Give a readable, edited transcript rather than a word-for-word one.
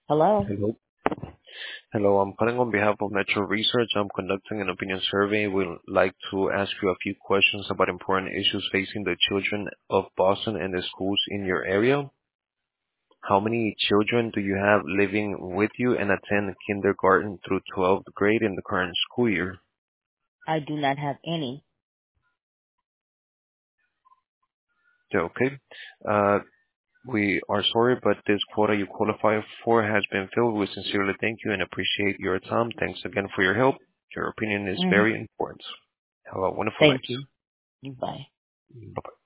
Hello. Hello. Hello, I'm calling on behalf of Metro Research. I'm conducting an opinion survey. We'd like to ask you a few questions about important issues facing the children of Boston and the schools in your area. How many children do you have living with you and attend kindergarten through 12th grade in the current school year? I do not have any. Okay. Uh, we are sorry, but this quota you qualify for has been filled. We sincerely thank you and appreciate your time. Thanks again for your help. Your opinion is Hmm. very important. Have a wonderful Thank night. you. Bye. Bye-bye.